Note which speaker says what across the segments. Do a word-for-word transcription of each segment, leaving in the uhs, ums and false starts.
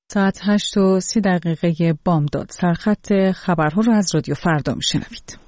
Speaker 1: ساعت هشت و سی دقیقه بامداد. سرخط خبرها رو از رادیو فردا میشنوید.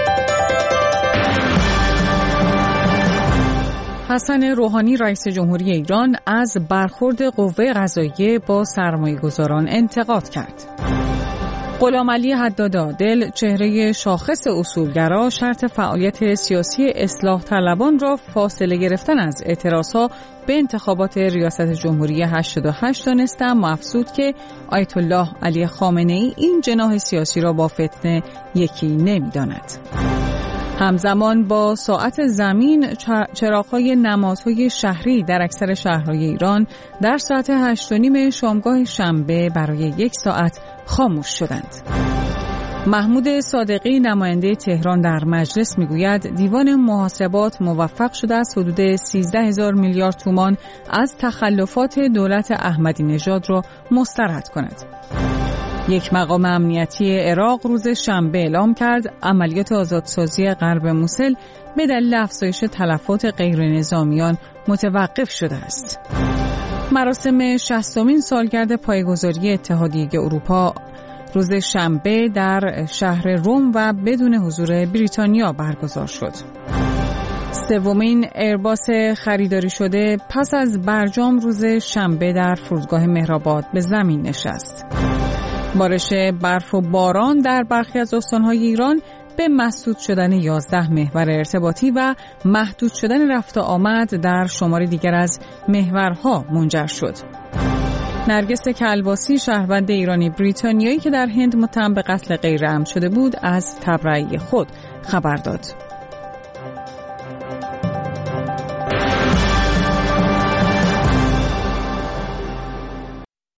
Speaker 1: حسن روحانی رئیس جمهوری ایران از برخورد قوه قضاییه با سرمایه‌گذاران انتقاد کرد. غلامعلی حداد عادل چهره شاخص اصولگرا شرط فعالیت سیاسی اصلاح طلبان را فاصله گرفتن از اعتراضها به انتخابات ریاست جمهوری هشتاد و هشت دانست، اما افزود که آیت الله علی خامنه‌ای این جناح سیاسی را با فتنه یکی نمی‌داند. همزمان با ساعت زمین چراغ‌های نمادهای شهری در اکثر شهرهای ایران در ساعت هشت و نیم شامگاه شنبه برای یک ساعت خاموش شدند. محمود صادقی نماینده تهران در مجلس میگوید دیوان محاسبات موفق شده است حدود سیزده هزار میلیارد تومان از تخلفات دولت احمدی نژاد را مسترد کند. یک مقام امنیتی عراق روز شنبه اعلام کرد عملیات آزادسازی غرب موصل به دلیل افزایش تلفات غیر نظامیان متوقف شده است. مراسم شصتمین سالگرد پایه‌گذاری اتحادیه اروپا روز شنبه در شهر روم و بدون حضور بریتانیا برگزار شد. سومین ایرباس خریداری شده پس از برجام روز شنبه در فرودگاه مهرآباد به زمین نشست. بارش برف و باران در برخی از استان‌های ایران به مسدود شدن یازده محور ارتباطی و محدود شدن رفت و آمد در شمار دیگر از محورها منجر شد. نرگس کلباسی شهروند ایرانی بریتانیایی که در هند متهم به قتل غیرعمد شده بود از تبرئه خود خبر داد.